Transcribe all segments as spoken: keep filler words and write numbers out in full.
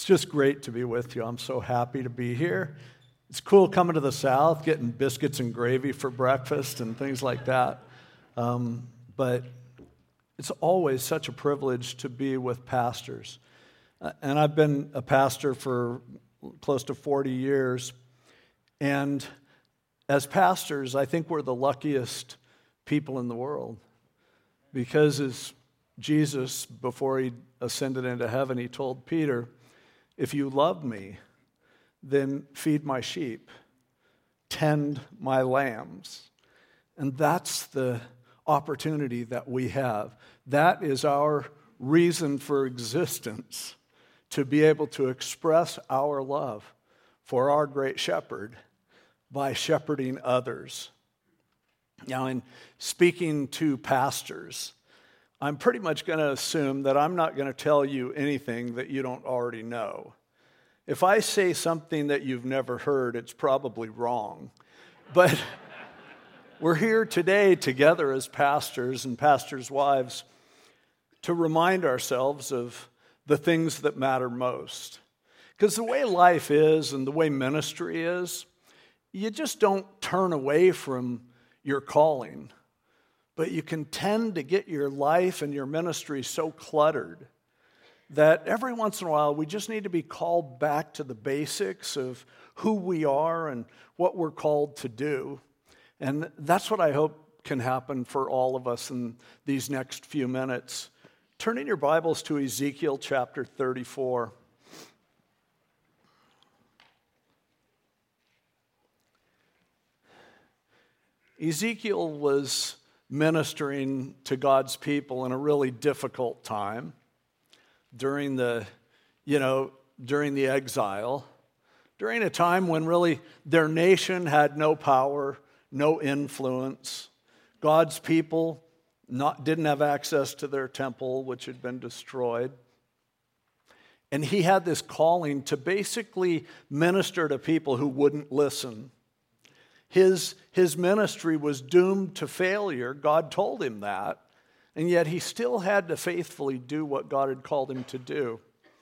just great to be with you. I'm so happy to be here. It's cool coming to the South, getting biscuits and gravy for breakfast and things like that. Um, but it's always such a privilege to be with pastors. Uh, and I've been a pastor for close to forty years. And as pastors, I think we're the luckiest people in the world. Because as Jesus, before he ascended into heaven, he told Peter, if you love me, then feed my sheep, tend my lambs. And that's the opportunity that we have. That is our reason for existence, to be able to express our love for our great shepherd by shepherding others. Now, in speaking to pastors, I'm pretty much going to assume that I'm not going to tell you anything that you don't already know. If I say something that you've never heard, it's probably wrong. But we're here today together as pastors and pastors' wives to remind ourselves of the things that matter most. Because the way life is and the way ministry is, you just don't turn away from your calling. But you can tend to get your life and your ministry so cluttered that every once in a while we just need to be called back to the basics of who we are and what we're called to do. And that's what I hope can happen for all of us in these next few minutes. Turn in your Bibles to Ezekiel chapter thirty-four. Ezekiel was ministering to God's people in a really difficult time during the, you know, during the exile, during a time when really their nation had no power, no influence. God's people not, didn't have access to their temple, which had been destroyed. And he had this calling to basically minister to people who wouldn't listen. His, his ministry was doomed to failure. God told him that. And yet he still had to faithfully do what God had called him to do.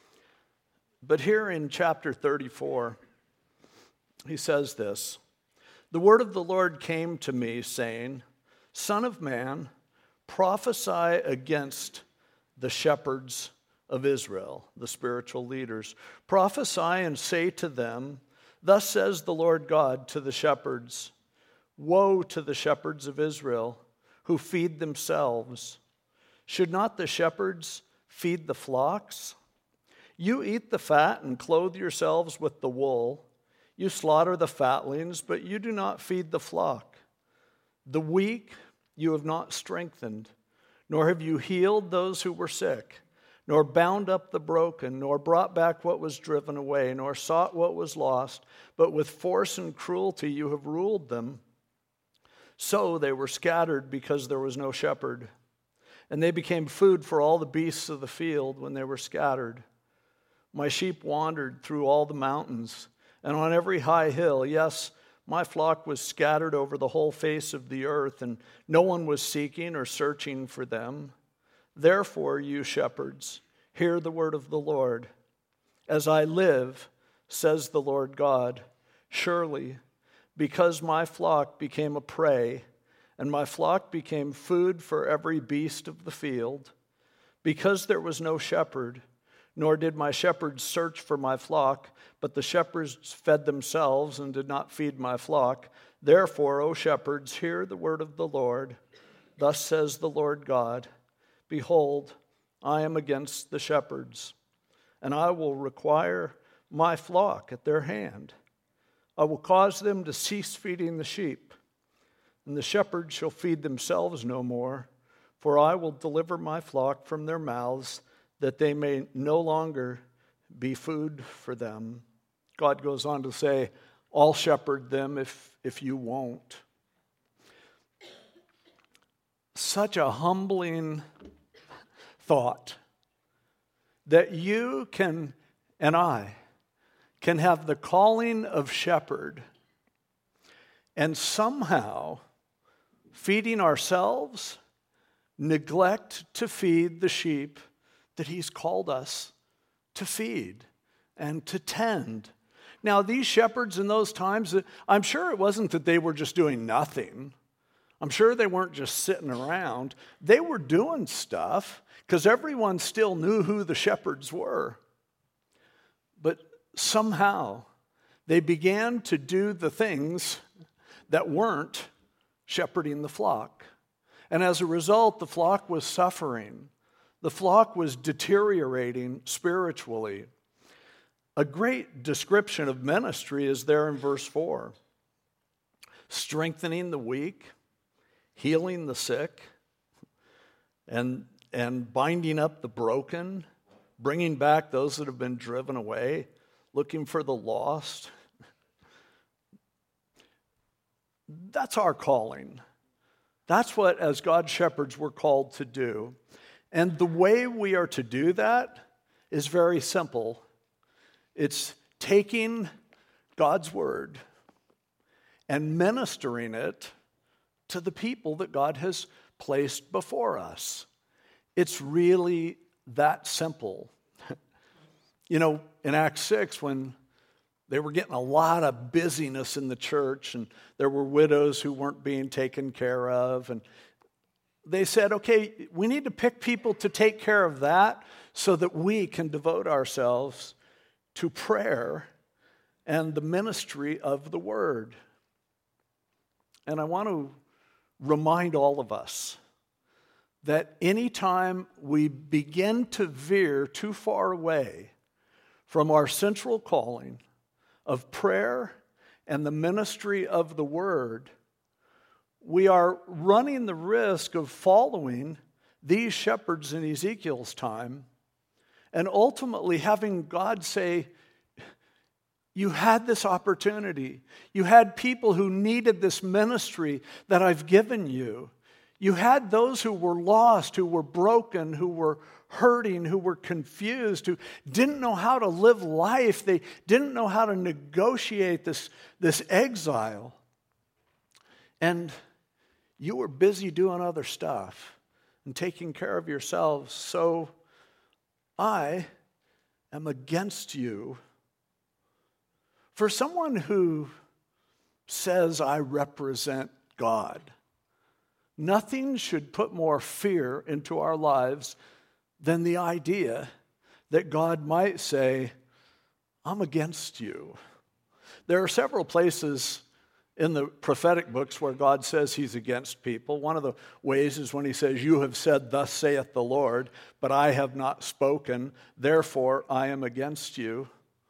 But here in chapter thirty-four, he says this, the word of the Lord came to me, saying, Son of man, prophesy against the shepherds of Israel, the spiritual leaders. Prophesy and say to them, Thus says the Lord God to the shepherds, Woe to the shepherds of Israel who feed themselves. Should not the shepherds feed the flocks? You eat the fat and clothe yourselves with the wool. You slaughter the fatlings, but you do not feed the flock. The weak you have not strengthened, nor have you healed those who were sick, nor bound up the broken, nor brought back what was driven away, nor sought what was lost, but with force and cruelty you have ruled them. So they were scattered because there was no shepherd, and they became food for all the beasts of the field when they were scattered. My sheep wandered through all the mountains, and on every high hill, yes, my flock was scattered over the whole face of the earth, and no one was seeking or searching for them. Therefore, you shepherds, hear the word of the Lord. As I live, says the Lord God, surely, because my flock became a prey, and my flock became food for every beast of the field, because there was no shepherd, nor did my shepherds search for my flock, but the shepherds fed themselves and did not feed my flock. Therefore, O shepherds, hear the word of the Lord. Thus says the Lord God, Behold, I am against the shepherds, and I will require my flock at their hand. I will cause them to cease feeding the sheep, and the shepherds shall feed themselves no more, for I will deliver my flock from their mouths, that they may no longer be food for them. God goes on to say, I'll shepherd them if, if you won't. Such a humbling thought that you can, and I, can have the calling of shepherd and somehow feeding ourselves, neglect to feed the sheep that he's called us to feed and to tend. Now, these shepherds in those times, I'm sure it wasn't that they were just doing nothing. I'm sure they weren't just sitting around. They were doing stuff because everyone still knew who the shepherds were. But somehow they began to do the things that weren't shepherding the flock. And as a result, the flock was suffering. The flock was deteriorating spiritually. A great description of ministry is there in verse four. Strengthening the weak, healing the sick, and, and binding up the broken, bringing back those that have been driven away, looking for the lost. That's our calling. That's what, as God's shepherds, we're called to do. And the way we are to do that is very simple. It's taking God's word and ministering it to the people that God has placed before us. It's really that simple. You know, in Acts six, when they were getting a lot of busyness in the church, and there were widows who weren't being taken care of, and they said, okay, we need to pick people to take care of that so that we can devote ourselves to prayer and the ministry of the word. And I want to remind all of us that anytime we begin to veer too far away from our central calling of prayer and the ministry of the word, we are running the risk of following these shepherds in Ezekiel's time and ultimately having God say, you had this opportunity. You had people who needed this ministry that I've given you. You had those who were lost, who were broken, who were hurting, who were confused, who didn't know how to live life. They didn't know how to negotiate this, this exile. And you were busy doing other stuff and taking care of yourselves. So I am against you. For someone who says, I represent God, nothing should put more fear into our lives than the idea that God might say, I'm against you. There are several places in the prophetic books where God says he's against people. One of the ways is when he says, you have said, thus saith the Lord, but I have not spoken, therefore I am against you.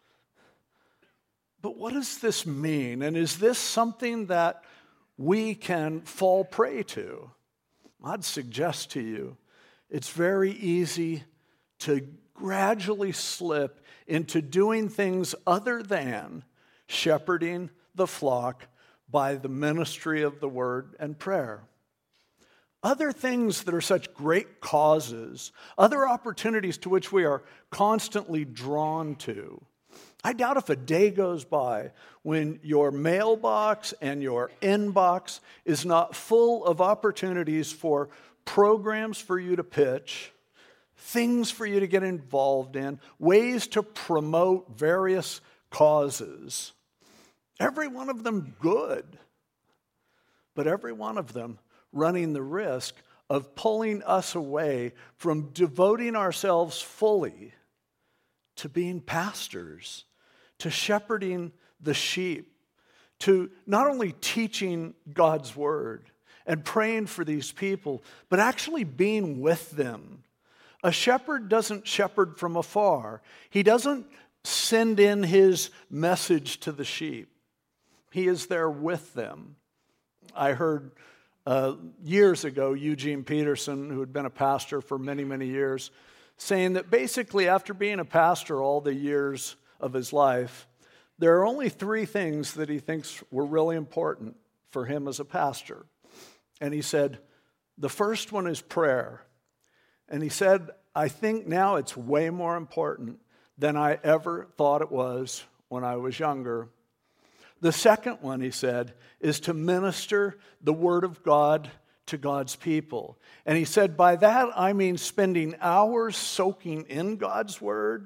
But what does this mean? And is this something that we can fall prey to? I'd suggest to you, it's very easy to gradually slip into doing things other than shepherding the flock by the ministry of the word and prayer. Other things that are such great causes, other opportunities to which we are constantly drawn to. I doubt if a day goes by when your mailbox and your inbox is not full of opportunities for programs for you to pitch, things for you to get involved in, ways to promote various causes. Every one of them good, but every one of them running the risk of pulling us away from devoting ourselves fully to being pastors, to shepherding the sheep, to not only teaching God's word and praying for these people, but actually being with them. A shepherd doesn't shepherd from afar. He doesn't send in his message to the sheep. He is there with them. I heard uh, years ago Eugene Peterson, who had been a pastor for many, many years, saying that basically after being a pastor all the years of his life, there are only three things that he thinks were really important for him as a pastor. And he said, the first one is prayer. And he said, I think now it's way more important than I ever thought it was when I was younger. The second one, he said, is to minister the word of God to God's people. And he said, by that I mean spending hours soaking in God's word,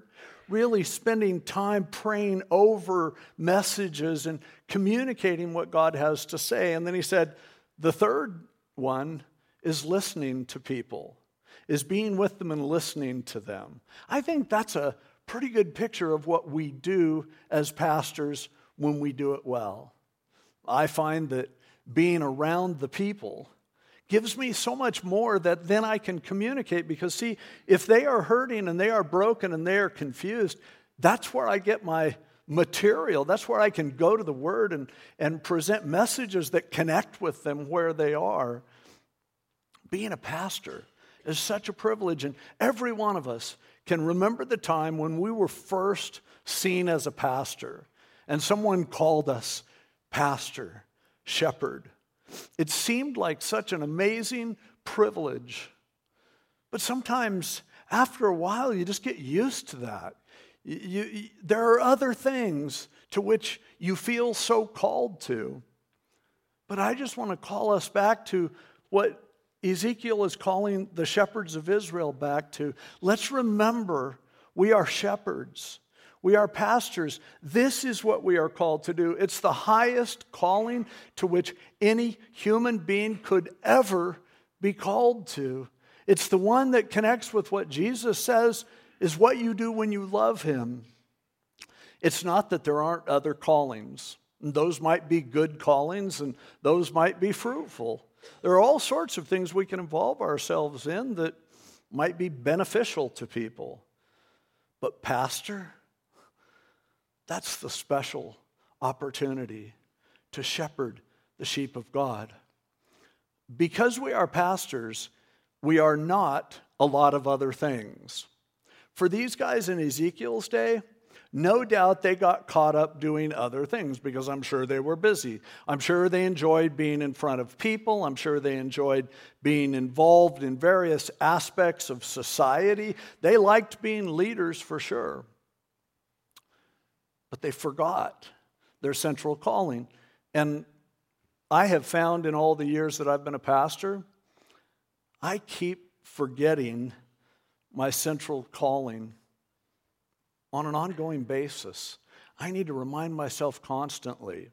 really spending time praying over messages and communicating what God has to say. And then he said, the third one is listening to people, is being with them and listening to them. I think that's a pretty good picture of what we do as pastors when we do it well. I find that being around the people gives me so much more that then I can communicate, because see, if they are hurting and they are broken and they are confused, that's where I get my material. That's where I can go to the Word and, and present messages that connect with them where they are. Being a pastor is such a privilege, and every one of us can remember the time when we were first seen as a pastor and someone called us pastor, shepherd. It seemed like such an amazing privilege. But sometimes, after a while, you just get used to that. You, you, there are other things to which you feel so called to. But I just want to call us back to what Ezekiel is calling the shepherds of Israel back to. Let's remember we are shepherds. We are pastors. This is what we are called to do. It's the highest calling to which any human being could ever be called to. It's the one that connects with what Jesus says is what you do when you love him. It's not that there aren't other callings. Those might be good callings and those might be fruitful. There are all sorts of things we can involve ourselves in that might be beneficial to people. But pastor, that's the special opportunity to shepherd the sheep of God. Because we are pastors, we are not a lot of other things. For these guys in Ezekiel's day, no doubt they got caught up doing other things because I'm sure they were busy. I'm sure they enjoyed being in front of people. I'm sure they enjoyed being involved in various aspects of society. They liked being leaders for sure. But they forgot their central calling. And I have found in all the years that I've been a pastor, I keep forgetting my central calling on an ongoing basis. I need to remind myself constantly.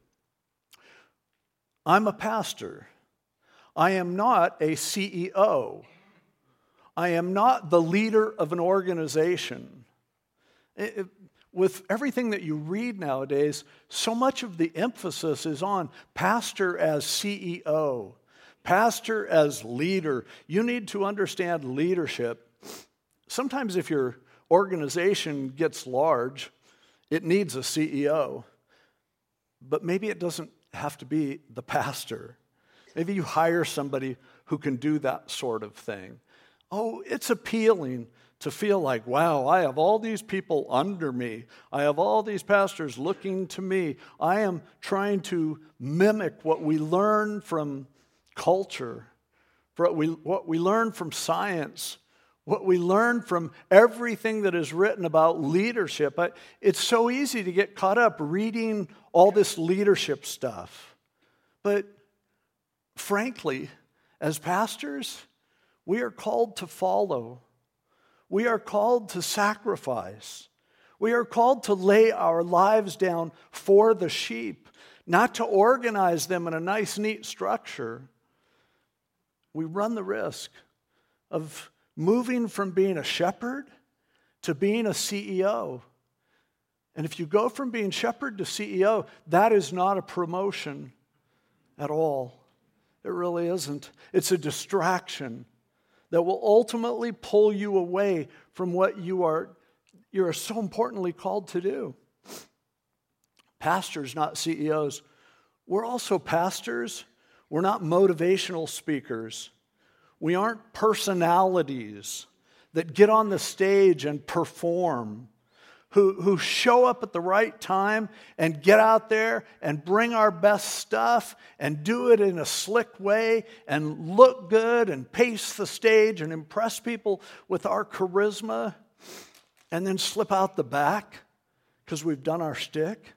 I'm a pastor. I am not a C E O. I am not the leader of an organization. It, it, with everything that you read nowadays, so much of the emphasis is on pastor as C E O, pastor as leader. You need to understand leadership. Sometimes if your organization gets large, it needs a C E O. But maybe it doesn't have to be the pastor. Maybe you hire somebody who can do that sort of thing. Oh, it's appealing to feel like, wow, I have all these people under me. I have all these pastors looking to me. I am trying to mimic what we learn from culture, what we, what we learn from science, what we learn from everything that is written about leadership. It's so easy to get caught up reading all this leadership stuff. But frankly, as pastors, we are called to follow. We are called to sacrifice. We are called to lay our lives down for the sheep, not to organize them in a nice, neat structure. We run the risk of moving from being a shepherd to being a C E O. And if you go from being shepherd to C E O, that is not a promotion at all. It really isn't. It's a distraction that will ultimately pull you away from what you are, you are so importantly called to do. Pastors, not C E Os. We're also pastors. We're not motivational speakers. We aren't personalities that get on the stage and perform, who, who show up at the right time and get out there and bring our best stuff and do it in a slick way and look good and pace the stage and impress people with our charisma and then slip out the back because we've done our shtick.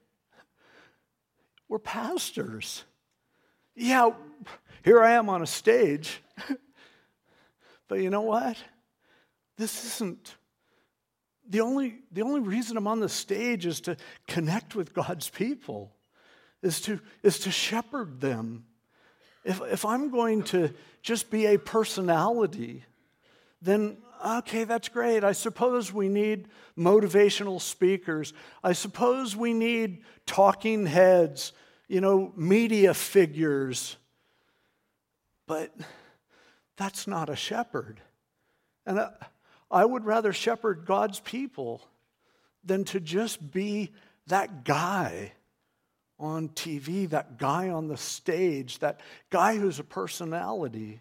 We're pastors. Yeah, here I am on a stage. But you know what? This isn't the only, the only reason I'm on the stage is to connect with God's people, is to, is to shepherd them. If, if I'm going to just be a personality, then okay, that's great. I suppose we need motivational speakers. I suppose we need talking heads, you know, media figures. But that's not a shepherd. And I, I would rather shepherd God's people than to just be that guy on T V, that guy on the stage, that guy who's a personality.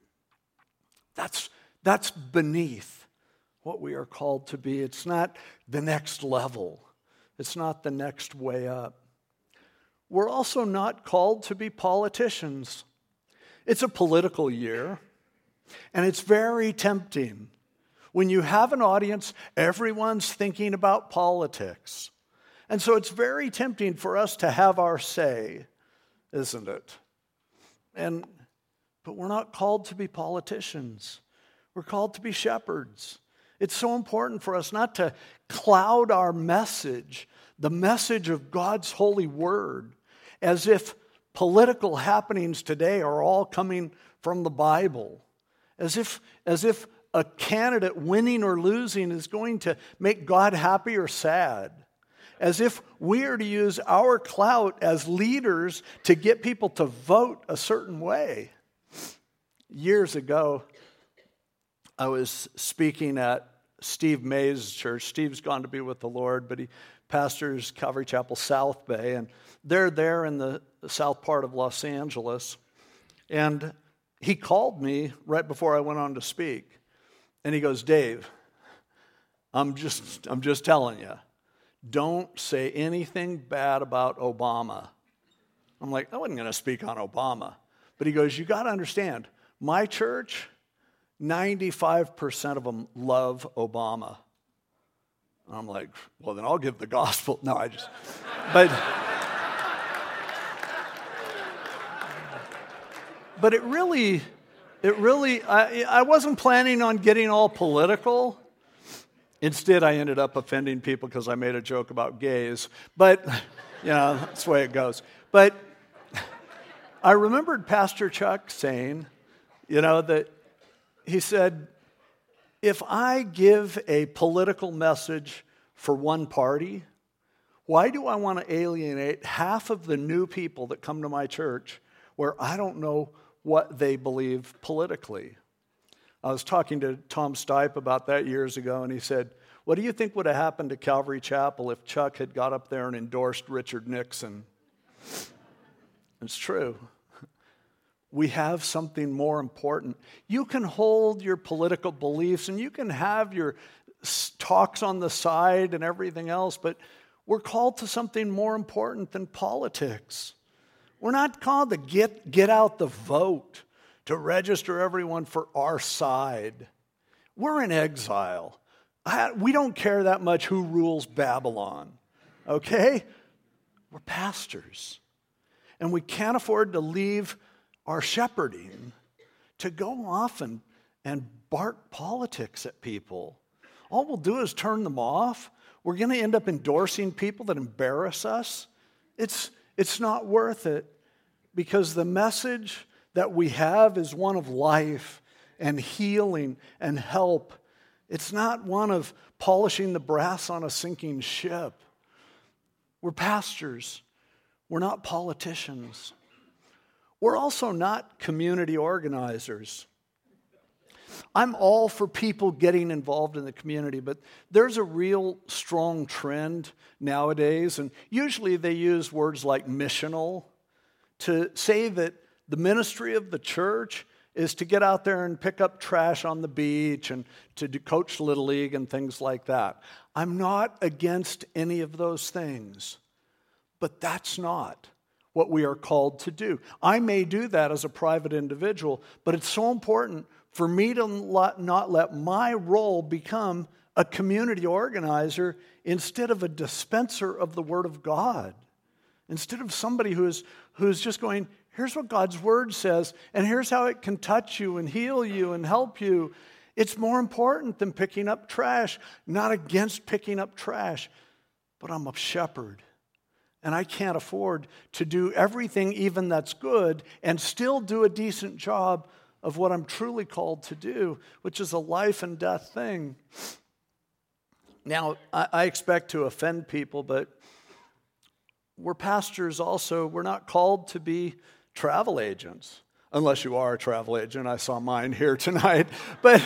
That's That's beneath what we are called to be. It's not the next level. It's not the next way up. We're also not called to be politicians. It's a political year, and it's very tempting. When you have an audience, everyone's thinking about politics. And so it's very tempting for us to have our say, isn't it? And but we're not called to be politicians. We're called to be shepherds. It's so important for us not to cloud our message, the message of God's holy word, as if political happenings today are all coming from the Bible, as if, as if a candidate winning or losing is going to make God happy or sad, as if we are to use our clout as leaders to get people to vote a certain way. Years ago, I was speaking at Steve May's church. Steve's gone to be with the Lord, but he pastors Calvary Chapel South Bay, and they're there in the south part of Los Angeles. And he called me right before I went on to speak, and he goes, "Dave, I'm just, I'm just telling you, don't say anything bad about Obama." I'm like, I wasn't going to speak on Obama. But he goes, "You got to understand, my church, ninety-five percent of them love Obama." And I'm like, well, then I'll give the gospel. No, I just, but, but it really, it really, I, I wasn't planning on getting all political. Instead, I ended up offending people because I made a joke about gays. But, you know, that's the way it goes. But I remembered Pastor Chuck saying, you know, that he said, if I give a political message for one party, why do I want to alienate half of the new people that come to my church where I don't know what they believe politically? I was talking to Tom Stipe about that years ago, and he said, what do you think would have happened to Calvary Chapel if Chuck had got up there and endorsed Richard Nixon? It's true. We have something more important. You can hold your political beliefs and you can have your talks on the side and everything else, but we're called to something more important than politics. We're not called to get, get out the vote, to register everyone for our side. We're in exile. I, we don't care that much who rules Babylon, okay? We're pastors. And we can't afford to leave our shepherding to go off and, and bark politics at people. All we'll do is turn them off. We're going to end up endorsing people that embarrass us. It's, it's not worth it, because the message that we have is one of life and healing and help. It's not one of polishing the brass on a sinking ship. We're pastors. We're not politicians. We're also not community organizers. I'm all for people getting involved in the community, but there's a real strong trend nowadays, and usually they use words like missional to say that the ministry of the church is to get out there and pick up trash on the beach and to do coach Little League and things like that. I'm not against any of those things, but that's not what we are called to do. I may do that as a private individual, but it's so important for me to not let my role become a community organizer instead of a dispenser of the Word of God. Instead of somebody who is, who is just going, here's what God's Word says, and here's how it can touch you and heal you and help you. It's more important than picking up trash. Not against picking up trash, but I'm a shepherd. And I can't afford to do everything even that's good and still do a decent job of what I'm truly called to do, which is a life and death thing. Now, I, I expect to offend people, but we're pastors also. We're not called to be travel agents, unless you are a travel agent. I saw mine here tonight. But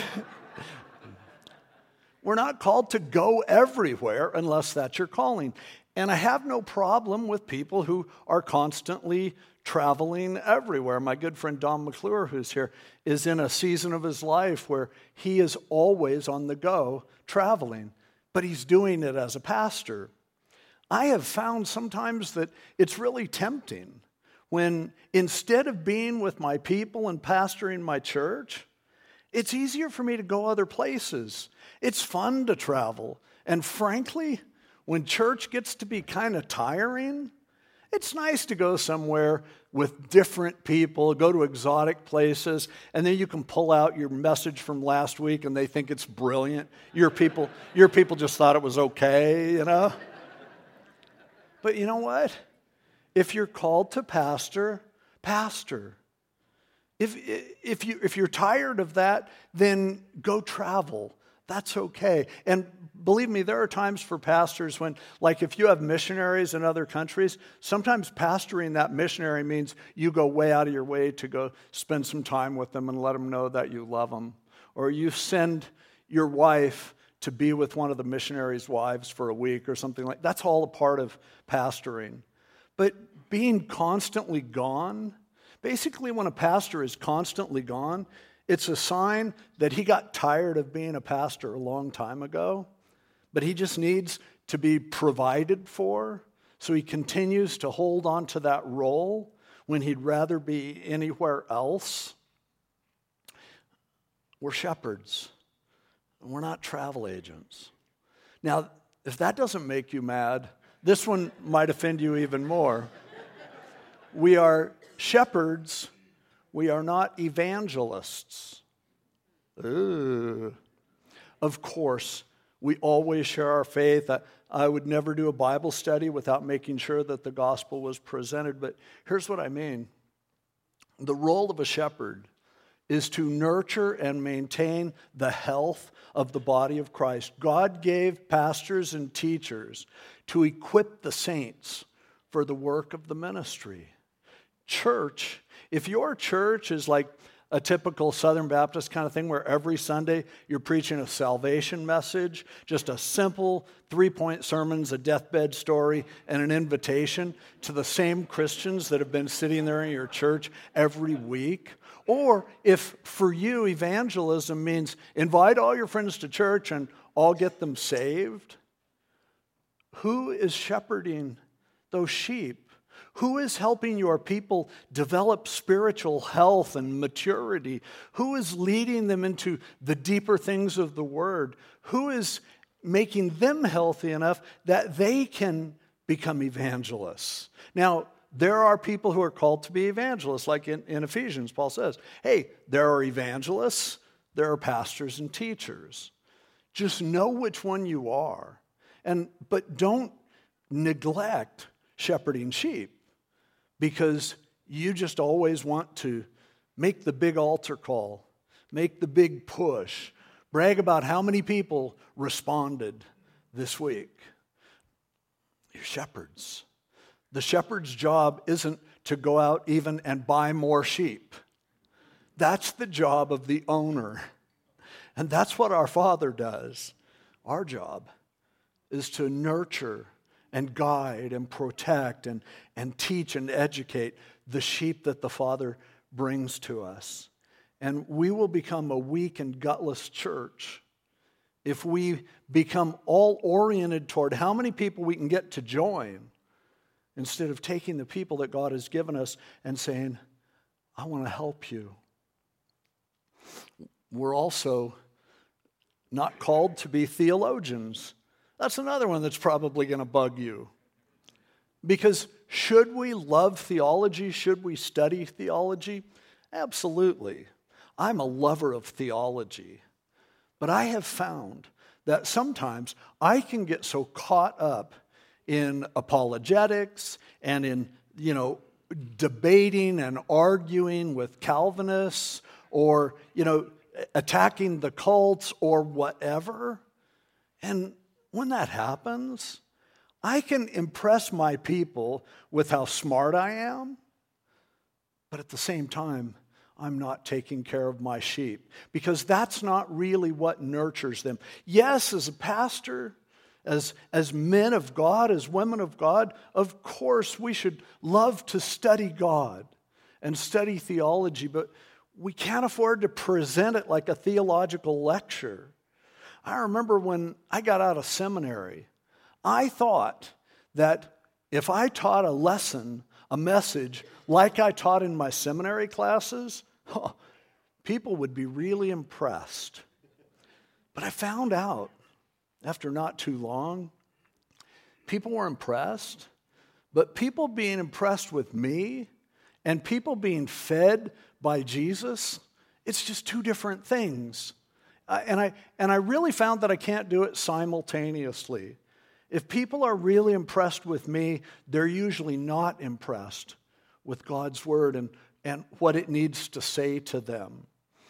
we're not called to go everywhere unless that's your calling. And I have no problem with people who are constantly traveling everywhere. My good friend Don McClure, who's here, is in a season of his life where he is always on the go traveling, but he's doing it as a pastor. I have found sometimes that it's really tempting when instead of being with my people and pastoring my church, it's easier for me to go other places. It's fun to travel. And frankly, when church gets to be kind of tiring, it's nice to go somewhere with different people, go to exotic places, and then you can pull out your message from last week and they think it's brilliant. Your people, your people just thought it was okay, you know? But you know what? If you're called to pastor, pastor. If, if, you, if you're tired of that, then go travel. That's okay. And believe me, there are times for pastors when, like if you have missionaries in other countries, sometimes pastoring that missionary means you go way out of your way to go spend some time with them and let them know that you love them. Or you send your wife to be with one of the missionaries' wives for a week or something like that. That's all a part of pastoring. But being constantly gone, basically when a pastor is constantly gone, it's a sign that he got tired of being a pastor a long time ago, but he just needs to be provided for, so he continues to hold on to that role when he'd rather be anywhere else. We're shepherds, and we're not travel agents. Now, if that doesn't make you mad, this one might offend you even more. We are shepherds. We are not evangelists. Ooh. Of course, we always share our faith. I, I would never do a Bible study without making sure that the gospel was presented. But here's what I mean. The role of a shepherd is to nurture and maintain the health of the body of Christ. God gave pastors and teachers to equip the saints for the work of the ministry. Church, if your church is like a typical Southern Baptist kind of thing where every Sunday you're preaching a salvation message, just a simple three-point sermons, a deathbed story, and an invitation to the same Christians that have been sitting there in your church every week, or if for you evangelism means invite all your friends to church and all get them saved, who is shepherding those sheep? Who is helping your people develop spiritual health and maturity? Who is leading them into the deeper things of the Word? Who is making them healthy enough that they can become evangelists? Now, there are people who are called to be evangelists, like in, in Ephesians, Paul says, hey, there are evangelists, there are pastors and teachers. Just know which one you are. And but don't neglect shepherding sheep, because you just always want to make the big altar call, make the big push, brag about how many people responded this week. You're shepherds. The shepherd's job isn't to go out even and buy more sheep. That's the job of the owner. And that's what our Father does. Our job is to nurture and guide and protect and, and teach and educate the sheep that the Father brings to us. And we will become a weak and gutless church if we become all oriented toward how many people we can get to join, instead of taking the people that God has given us and saying, I want to help you. We're also not called to be theologians. That's another one that's probably going to bug you. Because should we love theology? Should we study theology? Absolutely. I'm a lover of theology. But I have found that sometimes I can get so caught up in apologetics and in, you know, debating and arguing with Calvinists or, you know, attacking the cults or whatever. And when that happens, I can impress my people with how smart I am, but at the same time, I'm not taking care of my sheep, because that's not really what nurtures them. Yes, as a pastor, as, as men of God, as women of God, of course we should love to study God and study theology, but we can't afford to present it like a theological lecture. I remember when I got out of seminary, I thought that if I taught a lesson, a message, like I taught in my seminary classes, oh, people would be really impressed. But I found out, after not too long, people were impressed, but people being impressed with me and people being fed by Jesus, it's just two different things. Uh, and I and I really found that I can't do it simultaneously. If people are really impressed with me, they're usually not impressed with God's word and, and what it needs to say to them.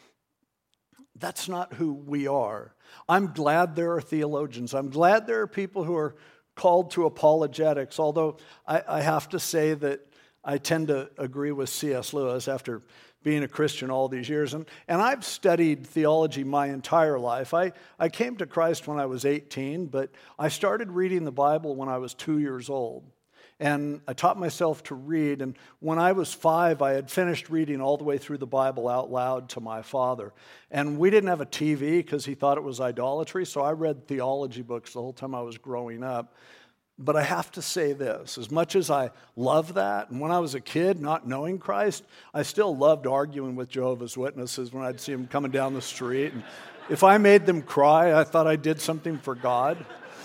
That's not who we are. I'm glad there are theologians. I'm glad there are people who are called to apologetics, although I, I have to say that I tend to agree with C S Lewis after being a Christian all these years. And, and I've studied theology my entire life. I, I came to Christ when I was eighteen, but I started reading the Bible when I was two years old. And I taught myself to read, and when I was five, I had finished reading all the way through the Bible out loud to my father. And we didn't have a T V because he thought it was idolatry, so I read theology books the whole time I was growing up. But I have to say this, as much as I love that, and when I was a kid, not knowing Christ, I still loved arguing with Jehovah's Witnesses when I'd see them coming down the street. And if I made them cry, I thought I did something for God.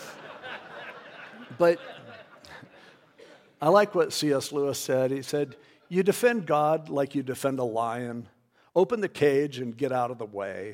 But I like what C S Lewis said. He said, you defend God like you defend a lion. Open the cage and get out of the way.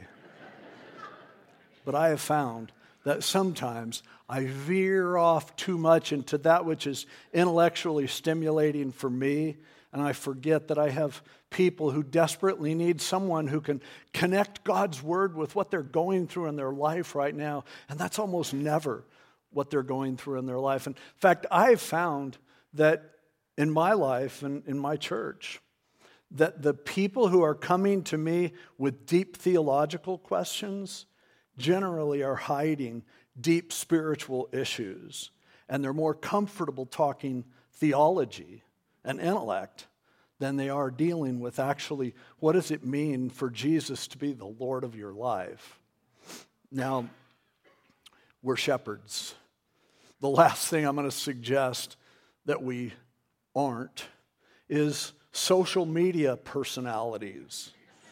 But I have found that sometimes I veer off too much into that which is intellectually stimulating for me, and I forget that I have people who desperately need someone who can connect God's word with what they're going through in their life right now, and that's almost never what they're going through in their life. In fact, I've found that in my life and in my church, that the people who are coming to me with deep theological questions generally are hiding deep spiritual issues, and they're more comfortable talking theology and intellect than they are dealing with actually what does it mean for Jesus to be the Lord of your life. Now, we're shepherds. The last thing I'm going to suggest that we aren't is social media personalities.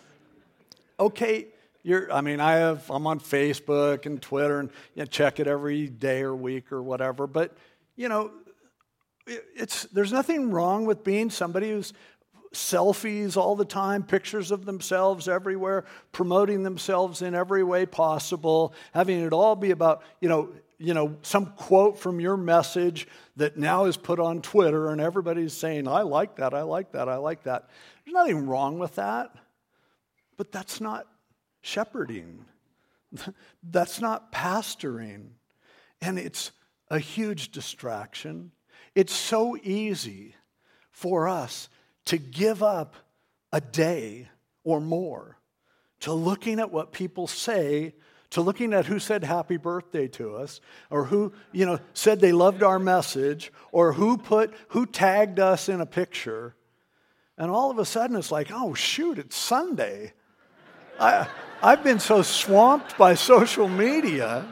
Okay, you're, I mean, I have, I'm on Facebook and Twitter and you know, check it every day or week or whatever, but, you know, it, it's there's nothing wrong with being somebody who's selfies all the time, pictures of themselves everywhere, promoting themselves in every way possible, having it all be about, you know, you know, some quote from your message that now is put on Twitter and everybody's saying, I like that, I like that, I like that. There's nothing wrong with that, but that's not shepherding. That's not pastoring. And it's a huge distraction. It's so easy for us to give up a day or more to looking at what people say, to looking at who said happy birthday to us, or who, you know, said they loved our message, or who put, who tagged us in a picture. And all of a sudden it's like, oh shoot, it's Sunday. I, I've been so swamped by social media.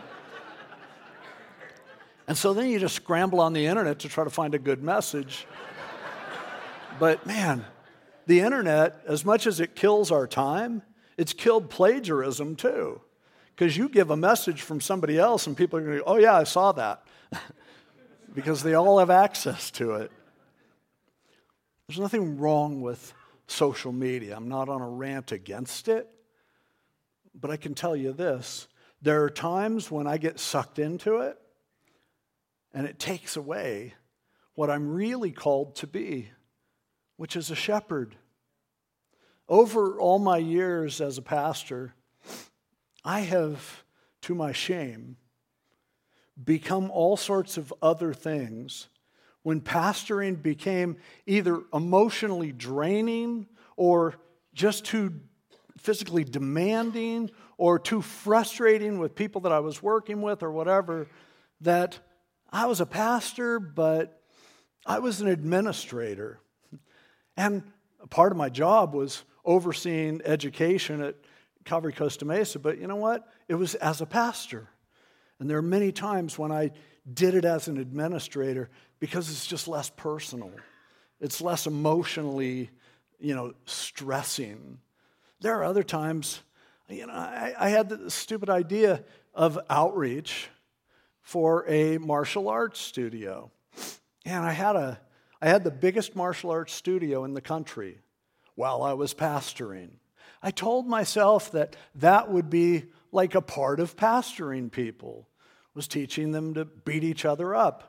And so then you just scramble on the internet to try to find a good message. But man, the internet, as much as it kills our time, it's killed plagiarism too. Because you give a message from somebody else and people are going to go, oh yeah, I saw that. Because they all have access to it. There's nothing wrong with social media. I'm not on a rant against it. But I can tell you this, There are times when I get sucked into it, and it takes away what I'm really called to be, which is a shepherd. Over all my years as a pastor, I have, to my shame, become all sorts of other things when pastoring became either emotionally draining or just too physically demanding or too frustrating with people that I was working with or whatever, that I was a pastor, but I was an administrator. And part of my job was overseeing education at Calvary Costa Mesa, but you know what? It was as a pastor. And there are many times when I did it as an administrator because it's just less personal. It's less emotionally, you know, stressing. There are other times, you know, I, I had the stupid idea of outreach for a martial arts studio. And I had a, I had the biggest martial arts studio in the country while I was pastoring. I told myself that that would be like a part of pastoring people, was teaching them to beat each other up.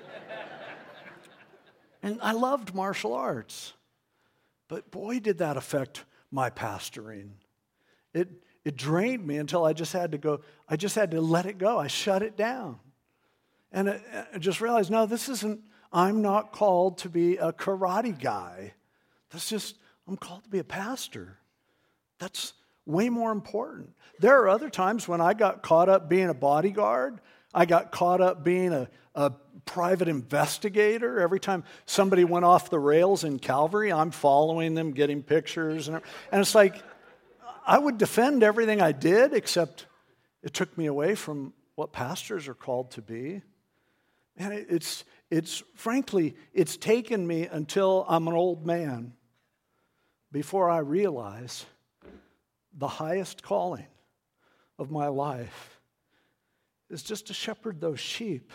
And I loved martial arts. But boy, did that affect my pastoring. It it drained me until I just had to go, I just had to let it go. I shut it down. And I, I just realized, no, this isn't, I'm not called to be a karate guy. That's just, I'm called to be a pastor. That's way more important. There are other times when I got caught up being a bodyguard. I got caught up being a, a private investigator. Every time somebody went off the rails in Calvary, I'm following them, getting pictures. And, and it's like, I would defend everything I did, except it took me away from what pastors are called to be. And it, it's, it's, frankly, it's taken me until I'm an old man before I realize the highest calling of my life is just to shepherd those sheep.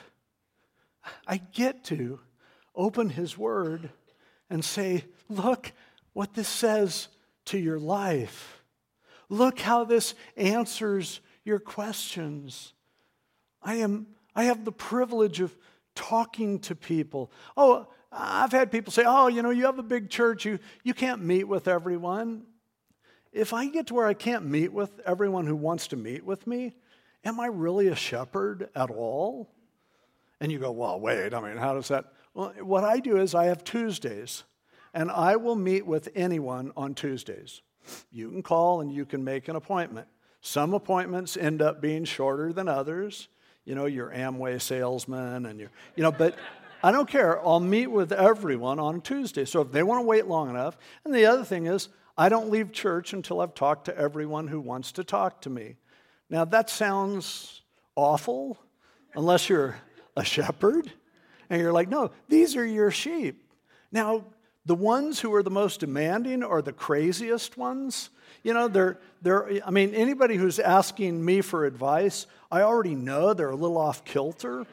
I get to open His Word and say, look what this says to your life. Look how this answers your questions. I am, I have the privilege of talking to people. Oh, I've had people say, oh, you know, you have a big church, you, you can't meet with everyone. If I get to where I can't meet with everyone who wants to meet with me, am I really a shepherd at all? And you go, well, wait, I mean, how does that? Well, what I do is I have Tuesdays, and I will meet with anyone on Tuesdays. You can call and you can make an appointment. Some appointments end up being shorter than others. You know, your Amway salesman and your, you know, but I don't care. I'll meet with everyone on Tuesday. So if they want to wait long enough, and the other thing is, I don't leave church until I've talked to everyone who wants to talk to me. Now, that sounds awful, unless you're a shepherd, and you're like, no, these are your sheep. Now, the ones who are the most demanding are the craziest ones. You know, they're, they're, I mean, anybody who's asking me for advice, I already know they're a little off kilter.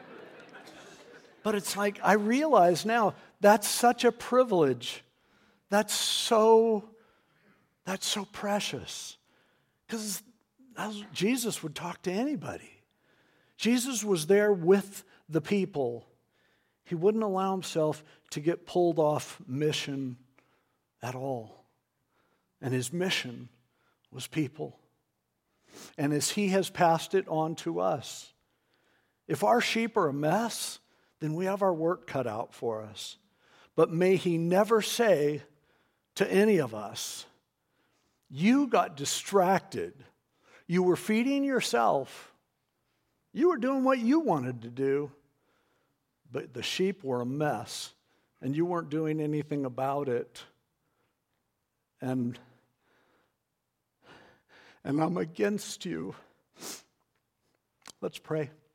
But it's like, I realize now, that's such a privilege. That's so, that's so precious. Because Jesus would talk to anybody. Jesus was there with the people. He wouldn't allow himself to get pulled off mission at all. And his mission was people. And as he has passed it on to us, if our sheep are a mess, then we have our work cut out for us. But may he never say to any of us, you got distracted. You were feeding yourself. You were doing what you wanted to do, but the sheep were a mess, and you weren't doing anything about it. And, and I'm against you. Let's pray.